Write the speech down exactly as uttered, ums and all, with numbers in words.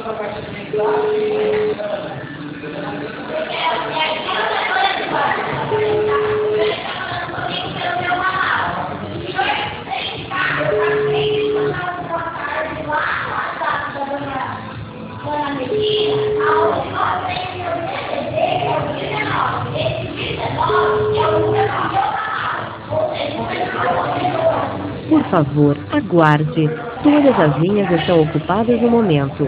Por favor, aguarde. Todas as linhas estão ocupadas no momento.